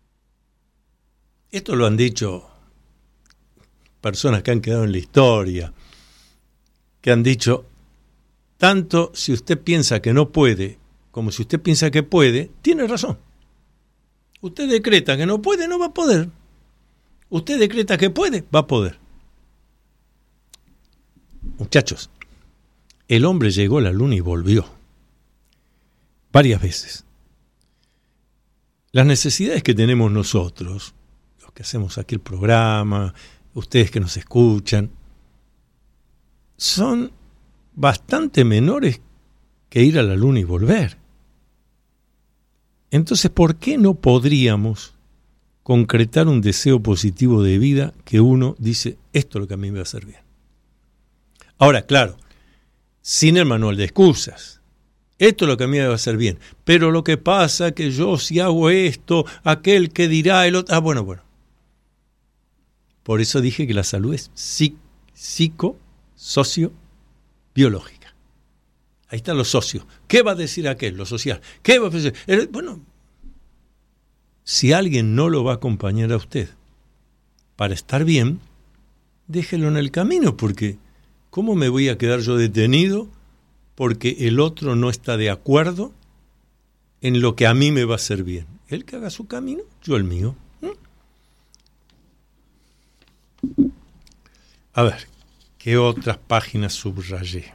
Esto lo han dicho personas que han quedado en la historia, que han dicho, tanto si usted piensa que no puede, como si usted piensa que puede, tiene razón. Usted decreta que no puede, no va a poder. Usted decreta que puede, va a poder. muchachos, el hombre llegó a la luna y volvió. Varias veces. Las necesidades que tenemos nosotros, los que hacemos aquí el programa, ustedes que nos escuchan, son bastante menores que ir a la luna y volver. Entonces, ¿por qué no podríamos concretar un deseo positivo de vida que uno dice, esto es lo que a mí me va a hacer bien? Ahora, claro, sin el manual de excusas. Esto es lo que a mí me va a hacer bien. Pero lo que pasa es que yo si hago esto, aquel que dirá el otro... Ah, bueno, bueno. Por eso dije que la salud es psico, socio, biológica. Ahí están los socios. ¿Qué va a decir aquel? Lo social. ¿Qué va a decir? Bueno, si alguien no lo va a acompañar a usted para estar bien, déjelo en el camino, porque ¿cómo me voy a quedar yo detenido porque el otro no está de acuerdo en lo que a mí me va a hacer bien? Él que haga su camino, yo el mío. A ver, ¿qué otras páginas subrayé?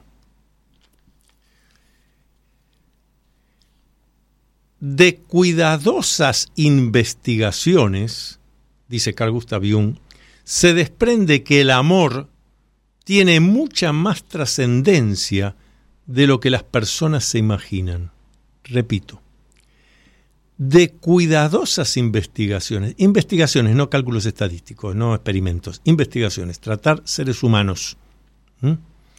De cuidadosas investigaciones, dice Carl Gustav Jung, se desprende que el amor tiene mucha más trascendencia de lo que las personas se imaginan. Repito, de cuidadosas investigaciones, investigaciones, no cálculos estadísticos, no experimentos, investigaciones, tratar seres humanos. ¿Mm?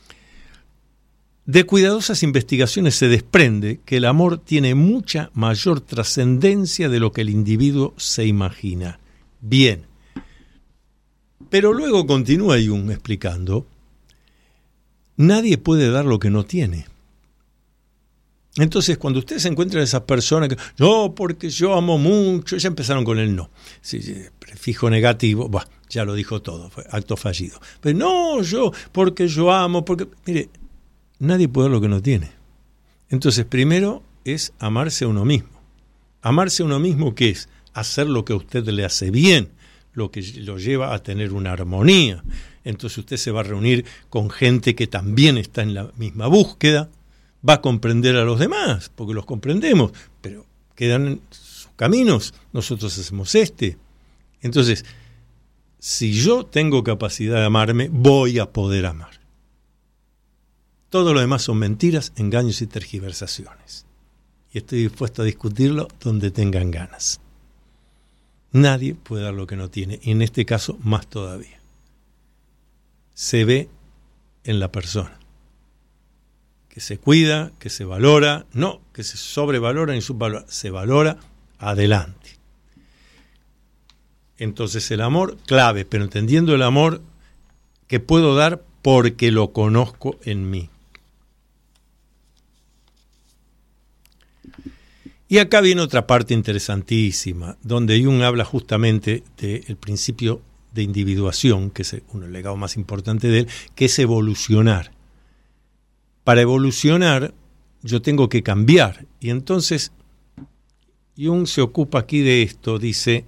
De cuidadosas investigaciones se desprende que el amor tiene mucha mayor trascendencia de lo que el individuo se imagina. Bien, pero luego continúa Jung explicando, nadie puede dar lo que no tiene. Entonces, cuando ustedes encuentran esas personas que, no, porque yo amo mucho, ya empezaron con el no. Sí, prefijo negativo, bah, ya lo dijo todo, fue acto fallido. Pero no, yo, porque yo amo, porque... Mire, nadie puede dar lo que no tiene. Entonces, primero es amarse a uno mismo. Amarse a uno mismo, ¿qué es? Hacer lo que a usted le hace bien, lo que lo lleva a tener una armonía. Entonces usted se va a reunir con gente que también está en la misma búsqueda, va a comprender a los demás, porque los comprendemos, pero quedan en sus caminos, nosotros hacemos este. Entonces, si yo tengo capacidad de amarme, voy a poder amar. Todo lo demás son mentiras, engaños y tergiversaciones. Y estoy dispuesto a discutirlo donde tengan ganas. Nadie puede dar lo que no tiene, y en este caso más todavía. Se ve en la persona. Que se cuida, que se valora, no que se sobrevalora ni subvalora, se valora adelante. Entonces el amor, clave, pero entendiendo el amor que puedo dar porque lo conozco en mí. Y acá viene otra parte interesantísima, donde Jung habla justamente del principio de individuación, que es uno del legado más importante de él, que es evolucionar. Para evolucionar, yo tengo que cambiar. Y entonces, Jung se ocupa aquí de esto, dice,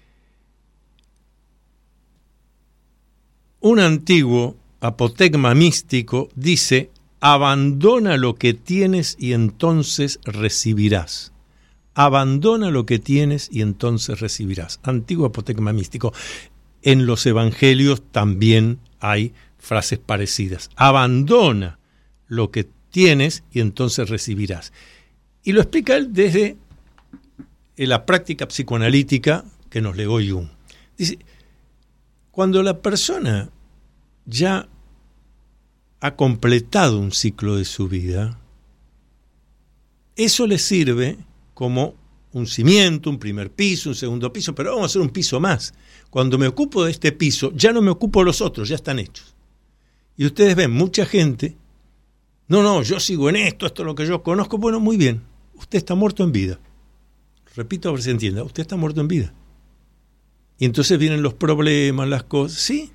un antiguo apotegma místico dice, abandona lo que tienes y entonces recibirás. Abandona lo que tienes y entonces recibirás. Antiguo apotegma místico. En los evangelios también hay frases parecidas. Abandona lo que tienes y entonces recibirás. Y lo explica él desde la práctica psicoanalítica que nos legó Jung. Dice, cuando la persona ya ha completado un ciclo de su vida, eso le sirve como un cimiento, un primer piso, un segundo piso, pero vamos a hacer un piso más. Cuando me ocupo de este piso, ya no me ocupo de los otros, ya están hechos. Y ustedes ven, mucha gente, no, no, yo sigo en esto, esto es lo que yo conozco. Bueno, muy bien, usted está muerto en vida. Repito a ver si entienda, usted está muerto en vida. Y entonces vienen los problemas, las cosas, sí.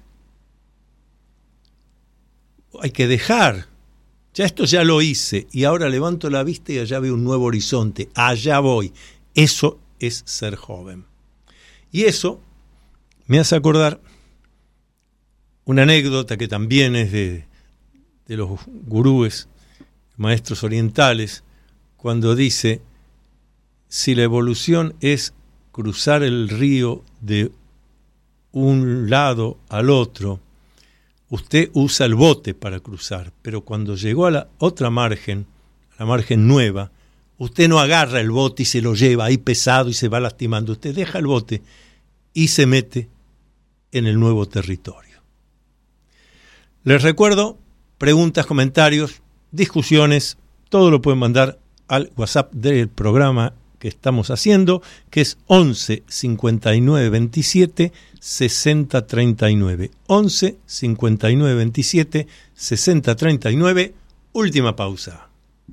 Hay que dejar. Ya esto ya lo hice y ahora levanto la vista y allá veo un nuevo horizonte. Allá voy. Eso es ser joven. Y eso me hace acordar una anécdota que también es de, de los gurúes, maestros orientales, cuando dice, si la evolución es cruzar el río de un lado al otro, usted usa el bote para cruzar, pero cuando llegó a la otra margen, a la margen nueva, usted no agarra el bote y se lo lleva ahí pesado y se va lastimando. Usted deja el bote y se mete en el nuevo territorio. Les recuerdo, preguntas, comentarios, discusiones, todo lo pueden mandar al WhatsApp del programa que estamos haciendo, que es once cincuenta y nueve veintisiete sesenta treinta y nueve. once cincuenta y nueve veintisiete sesenta treinta y nueve. Última pausa.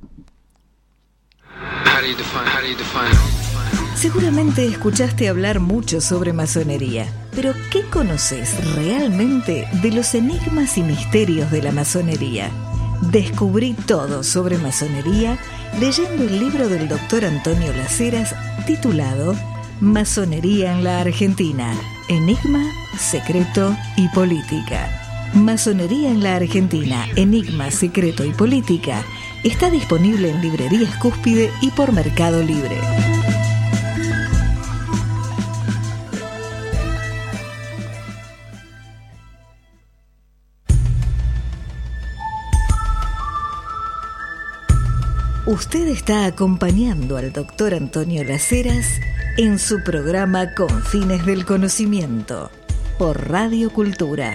Seguramente escuchaste hablar mucho sobre masonería, pero ¿qué conoces realmente de los enigmas y misterios de la masonería? Descubrí todo sobre masonería leyendo el libro del doctor Antonio Las Heras titulado Masonería en la Argentina, Enigma, Secreto y Política. Masonería en la Argentina, Enigma, Secreto y Política está disponible en librerías Cúspide y por Mercado Libre. Usted está acompañando al doctor Antonio Las Heras en su programa Con Fines del Conocimiento por Radio Cultura.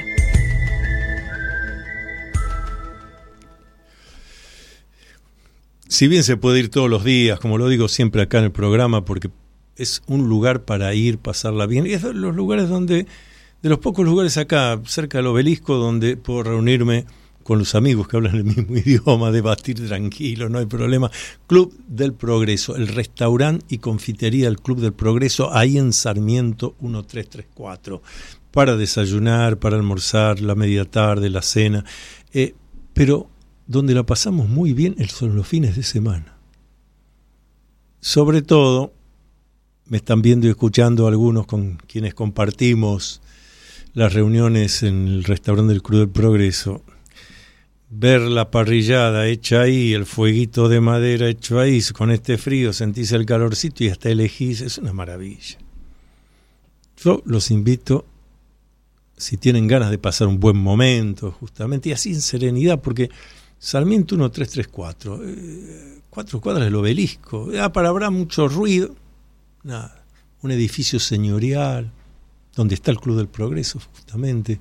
Si bien se puede ir todos los días, como lo digo siempre acá en el programa, porque es un lugar para ir, pasarla bien, y es de los lugares donde, de los pocos lugares acá, cerca del obelisco, donde puedo reunirme con los amigos que hablan el mismo idioma, debatir tranquilo, no hay problema. Club del Progreso, el restaurante y confitería del Club del Progreso, ahí en Sarmiento mil trescientos treinta y cuatro, para desayunar, para almorzar, la media tarde, la cena, eh, pero donde la pasamos muy bien son los fines de semana. Sobre todo, me están viendo y escuchando algunos con quienes compartimos las reuniones en el restaurante del Club del Progreso. Ver la parrillada hecha ahí, el fueguito de madera hecho ahí, con este frío sentís el calorcito y hasta elegís, es una maravilla. Yo los invito, si tienen ganas de pasar un buen momento, justamente, y así en serenidad, porque Sarmiento mil trescientos treinta y cuatro, eh, cuatro cuadras del obelisco, ah, para habrá mucho ruido, nada, un edificio señorial, donde está el Club del Progreso, justamente.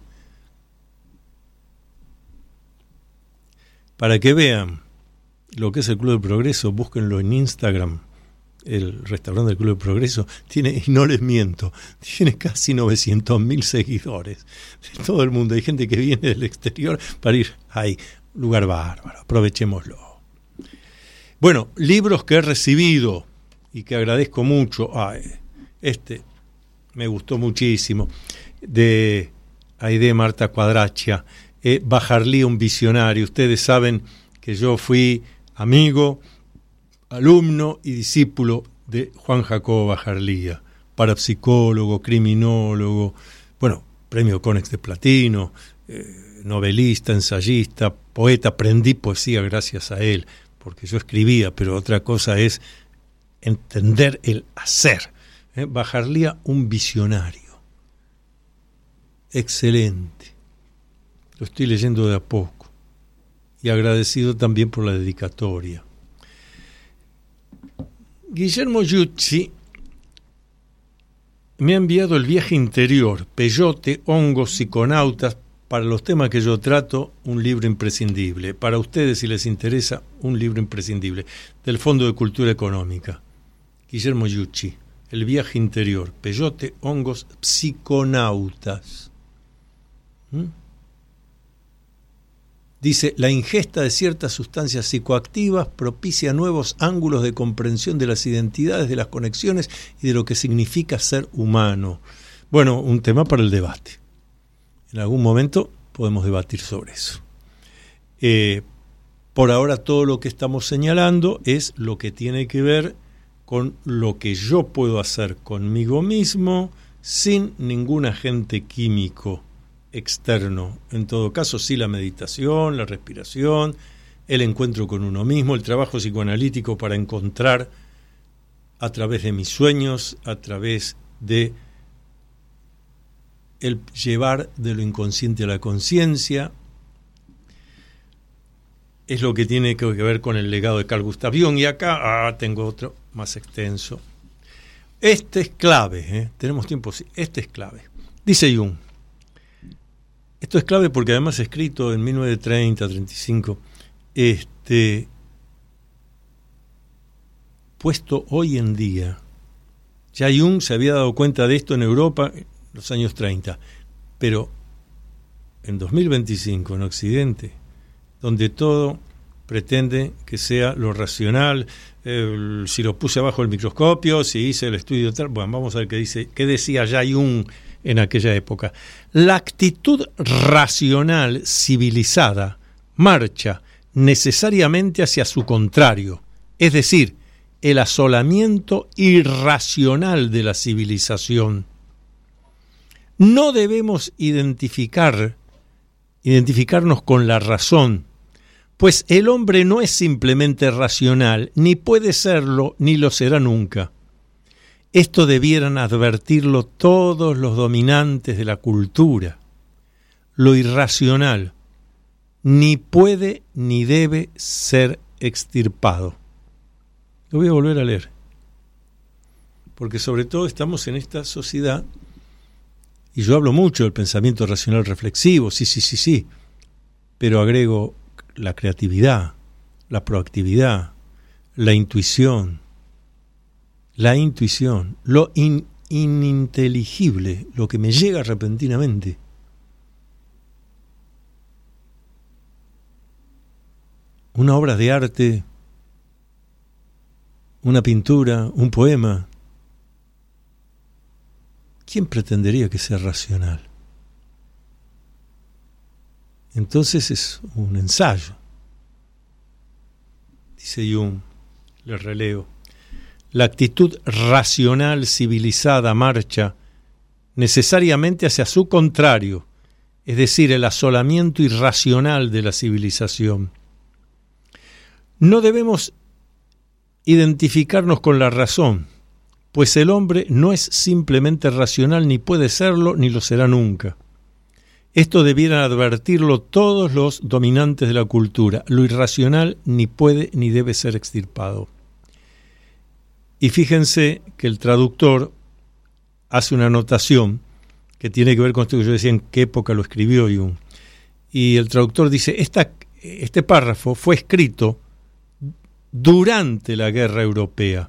Para que vean lo que es el Club del Progreso, búsquenlo en Instagram. El restaurante del Club del Progreso tiene, y no les miento, tiene casi novecientos mil seguidores de todo el mundo. Hay gente que viene del exterior para ir ahí. Lugar bárbaro, aprovechémoslo. Bueno, libros que he recibido y que agradezco mucho. Ay, este me gustó muchísimo, de Aide Marta Cuadraccia. Eh, Bajarlía, un visionario. Ustedes saben que yo fui amigo, alumno y discípulo de Juan Jacobo Bajarlía, parapsicólogo, criminólogo, bueno, premio Conex de Platino, eh, novelista, ensayista, poeta. Aprendí poesía gracias a él, porque yo escribía, pero otra cosa es entender el hacer. Eh, Bajarlía, un visionario. Excelente. Lo estoy leyendo de a poco y agradecido también por la dedicatoria. Guillermo Giucci me ha enviado El viaje interior, peyote, hongos, psiconautas. Para los temas que yo trato, un libro imprescindible. Para ustedes, si les interesa, un libro imprescindible. Del Fondo de Cultura Económica. Guillermo Giucci, El viaje interior, peyote, hongos, psiconautas. ¿Mm? Dice, la ingesta de ciertas sustancias psicoactivas propicia nuevos ángulos de comprensión de las identidades, de las conexiones y de lo que significa ser humano. Bueno, un tema para el debate. En algún momento podemos debatir sobre eso. Eh, por ahora todo lo que estamos señalando es lo que tiene que ver con lo que yo puedo hacer conmigo mismo sin ningún agente químico externo. En todo caso, sí, la meditación, la respiración, el encuentro con uno mismo, el trabajo psicoanalítico para encontrar a través de mis sueños, a través de el llevar de lo inconsciente a la conciencia, es lo que tiene que ver con el legado de Carl Gustav Jung. Y acá ah, tengo otro más extenso. Este es clave, ¿eh? Tenemos tiempo, sí. Este es clave. Dice Jung, esto es clave porque además escrito en mil novecientos treinta, treinta y cinco, este, puesto hoy en día. Ya Jung se había dado cuenta de esto en Europa en los años treinta, pero en dos mil veinticinco en Occidente, donde todo pretende que sea lo racional, eh, si lo puse abajo del microscopio, si hice el estudio tal, bueno, vamos a ver qué dice, qué decía ya Jung en aquella época. La actitud racional civilizada marcha necesariamente hacia su contrario, es decir, el asolamiento irracional de la civilización. No debemos identificar, identificarnos con la razón, pues el hombre no es simplemente racional, ni puede serlo, ni lo será nunca. Esto debieran advertirlo todos los dominantes de la cultura. Lo irracional ni puede ni debe ser extirpado. Lo voy a volver a leer, porque sobre todo estamos en esta sociedad, y yo hablo mucho del pensamiento racional reflexivo, sí, sí, sí, sí, pero agrego la creatividad, la proactividad, la intuición, la intuición, lo in, ininteligible, lo que me llega repentinamente. Una obra de arte, una pintura, un poema. ¿Quién pretendería que sea racional? Entonces es un ensayo. Dice Jung, le releo, la actitud racional civilizada marcha necesariamente hacia su contrario, es decir, el asolamiento irracional de la civilización. No debemos identificarnos con la razón, pues el hombre no es simplemente racional, ni puede serlo, ni lo será nunca. Esto debieran advertirlo todos los dominantes de la cultura. Lo irracional ni puede ni debe ser extirpado. Y fíjense que el traductor hace una anotación que tiene que ver con esto que yo decía, en qué época lo escribió Jung. Y el traductor dice, esta, este párrafo fue escrito durante la Guerra Europea.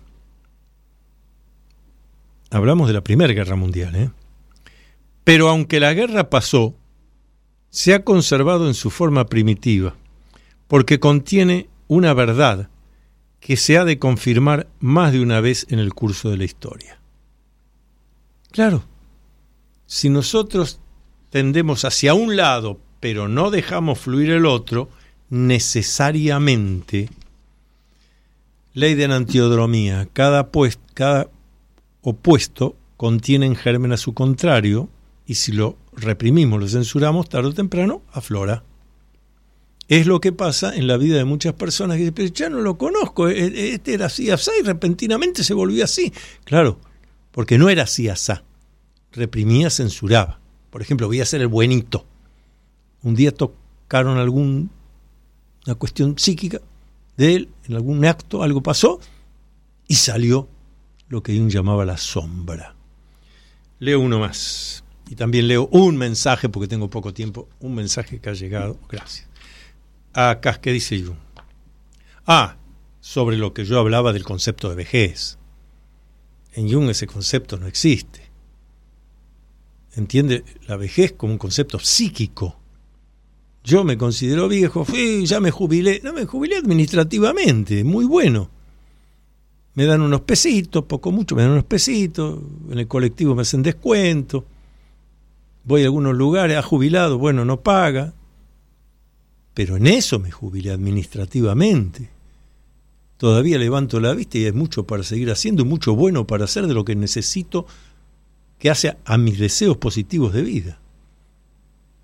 Hablamos de la Primera Guerra Mundial, ¿eh? Pero aunque la guerra pasó, se ha conservado en su forma primitiva, porque contiene una verdad que se ha de confirmar más de una vez en el curso de la historia. Claro, si nosotros tendemos hacia un lado, pero no dejamos fluir el otro, necesariamente, ley de antiodromía, cada, pues, cada opuesto contiene en germen a su contrario, y si lo reprimimos, lo censuramos, tarde o temprano aflora. Es lo que pasa en la vida de muchas personas que dicen, pero ya no lo conozco, este era así, así, y repentinamente se volvió así. Claro, porque no era así, así. Reprimía, censuraba. Por ejemplo, voy a ser el buenito. Un día tocaron alguna cuestión psíquica de él, en algún acto, algo pasó, y salió lo que Jung llamaba la sombra. Leo uno más. Y también leo un mensaje, porque tengo poco tiempo, un mensaje que ha llegado, gracias. Acá, ¿qué dice Jung? Ah, sobre lo que yo hablaba del concepto de vejez. En Jung ese concepto no existe. Entiende la vejez como un concepto psíquico. Yo me considero viejo, fui, ya me jubilé, no me jubilé administrativamente, muy bueno. Me dan unos pesitos, poco mucho, me dan unos pesitos, en el colectivo me hacen descuento. Voy a algunos lugares, ha jubilado, bueno, no paga, pero en eso me jubilé administrativamente. Todavía levanto la vista y hay mucho para seguir haciendo, mucho bueno para hacer de lo que necesito, que hace a mis deseos positivos de vida.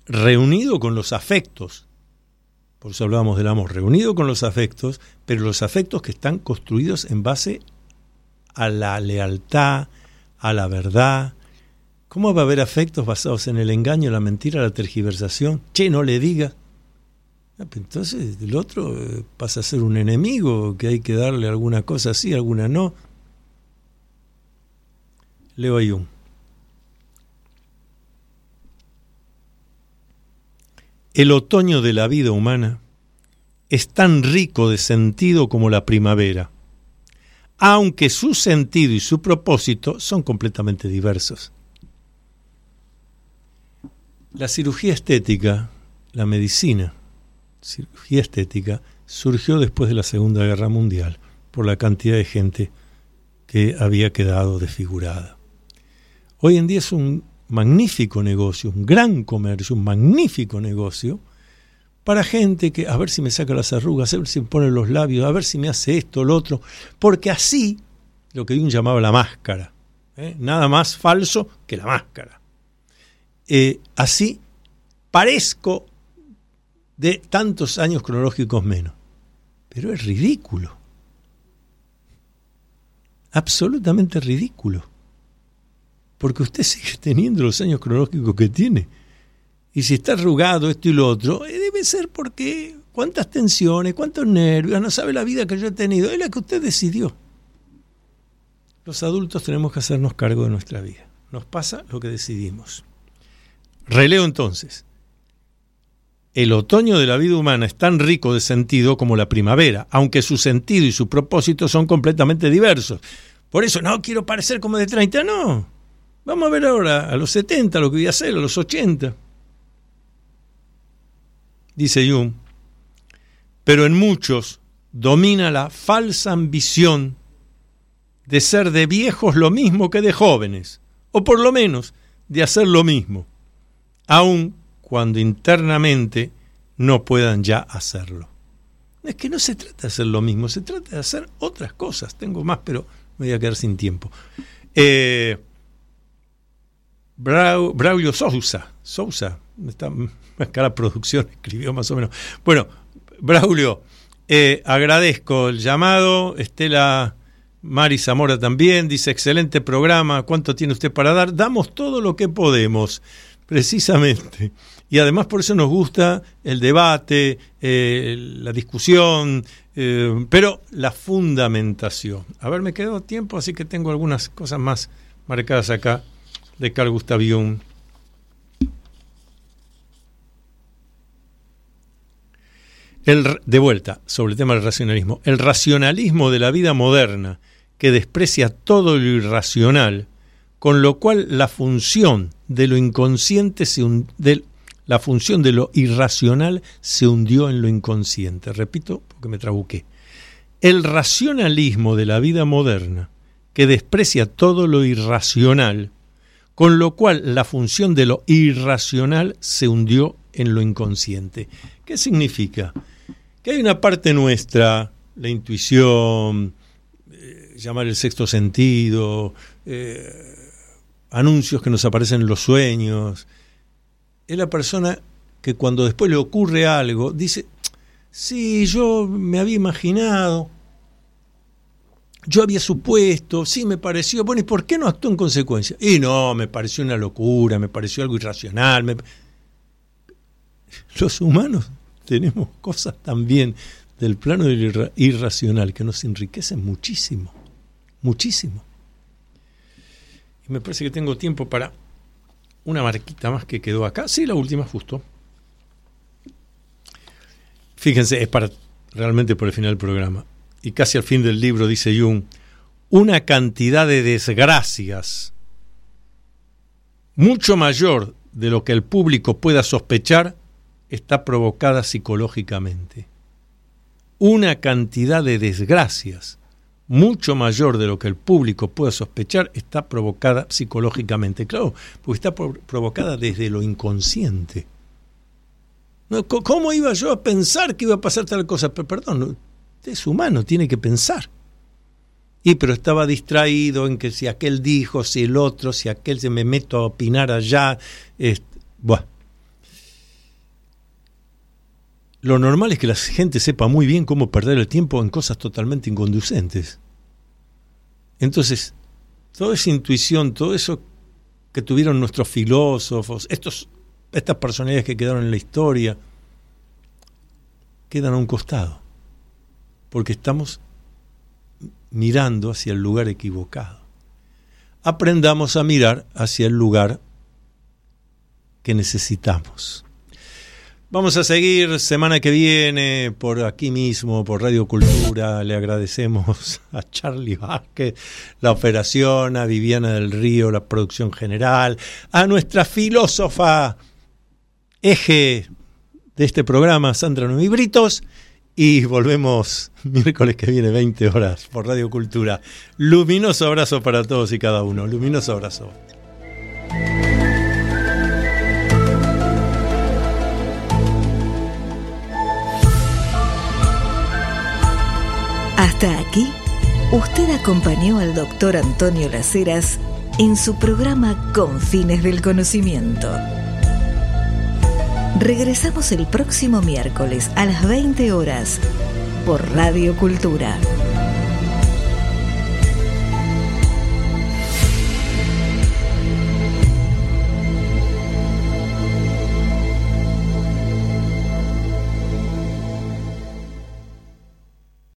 reunido con los afectos. Por eso hablábamos del amor, reunido con los afectos, pero los afectos que están construidos en base a la lealtad, a la verdad. ¿Cómo va a haber afectos basados en el engaño, la mentira, la tergiversación? Che, no le digas. Entonces el otro pasa a ser un enemigo, que hay que darle alguna cosa sí, alguna no. Leo ahí un. El otoño de la vida humana es tan rico de sentido como la primavera, aunque su sentido y su propósito son completamente diversos. La cirugía estética, la medicina, cirugía estética, surgió después de la Segunda Guerra Mundial por la cantidad de gente que había quedado desfigurada. Hoy en día es un magnífico negocio, un gran comercio, un magnífico negocio para gente que a ver si me saca las arrugas, a ver si me pone los labios, a ver si me hace esto, lo otro, porque así, lo que Jung llamaba la máscara, ¿eh? Nada más falso que la máscara. Eh, así parezco de tantos años cronológicos menos, pero es ridículo, absolutamente ridículo. Porque usted sigue teniendo los años cronológicos que tiene. Y si está arrugado esto y lo otro, debe ser porque cuántas tensiones, cuántos nervios, no sabe la vida que yo he tenido, es la que usted decidió. Los adultos tenemos que hacernos cargo de nuestra vida. Nos pasa lo que decidimos. Releo entonces. El otoño de la vida humana es tan rico de sentido como la primavera, aunque su sentido y su propósito son completamente diversos. Por eso no quiero parecer como de treinta, no. Vamos a ver ahora, a los setenta, lo que voy a hacer, a los ochenta. Dice Jung, pero en muchos domina la falsa ambición de ser de viejos lo mismo que de jóvenes, o por lo menos de hacer lo mismo, aun cuando internamente no puedan ya hacerlo. Es que no se trata de hacer lo mismo, se trata de hacer otras cosas. Tengo más, pero me voy a quedar sin tiempo. Eh... Braulio Sousa, Sousa, está acá la producción, escribió más o menos. Bueno, Braulio, eh, agradezco el llamado. Estela Mari Zamora también dice, excelente programa, ¿cuánto tiene usted para dar? Damos todo lo que podemos, precisamente. Y además por eso nos gusta el debate, eh, la discusión, eh, pero la fundamentación. A ver, me quedó tiempo, así que tengo algunas cosas más marcadas acá de Carl Gustav Jung. El, de vuelta, sobre el tema del racionalismo. El racionalismo de la vida moderna, que desprecia todo lo irracional, con lo cual la función de lo inconsciente, se hund- de, la función de lo irracional se hundió en lo inconsciente. Repito, porque me trabuqué. El racionalismo de la vida moderna, que desprecia todo lo irracional, con lo cual la función de lo irracional se hundió en lo inconsciente. ¿Qué significa? Que hay una parte nuestra, la intuición, eh, llamar el sexto sentido, eh, anuncios que nos aparecen en los sueños. Es la persona que cuando después le ocurre algo, dice, sí, yo me había imaginado, yo había supuesto, sí, me pareció, bueno, ¿y por qué no actuó en consecuencia? Y no, me pareció una locura, me pareció algo irracional. Me... Los humanos tenemos cosas también del plano del irra- irracional que nos enriquecen muchísimo, muchísimo. Y me parece que tengo tiempo para una marquita más que quedó acá. Sí, la última, justo. Fíjense, es para realmente por el final del programa. Y casi al fin del libro dice Jung, una cantidad de desgracias mucho mayor de lo que el público pueda sospechar está provocada psicológicamente. Una cantidad de desgracias mucho mayor de lo que el público pueda sospechar está provocada psicológicamente. Claro, porque está pro- provocada desde lo inconsciente. No, ¿cómo iba yo a pensar que iba a pasar tal cosa? Pero, perdón, es humano, tiene que pensar. Y pero estaba distraído en que si aquel dijo, si el otro, si aquel se me meto a opinar allá. Este, buah. lo normal es que la gente sepa muy bien cómo perder el tiempo en cosas totalmente inconducentes. Entonces, toda esa intuición, todo eso que tuvieron nuestros filósofos, estos, estas personalidades que quedaron en la historia, quedan a un costado, porque estamos mirando hacia el lugar equivocado. Aprendamos a mirar hacia el lugar que necesitamos. Vamos a seguir semana que viene por aquí mismo, por Radio Cultura. Le agradecemos a Charlie Vázquez la operación, a Viviana del Río la producción general, a nuestra filósofa eje de este programa, Sandra Noemí Britos, y volvemos miércoles que viene, veinte horas, por Radio Cultura. Luminoso abrazo para todos y cada uno. Luminoso abrazo. Hasta aquí, usted acompañó al doctor Antonio Las Heras en su programa Con Fines del Conocimiento. Regresamos el próximo miércoles a las veinte horas por Radio Cultura.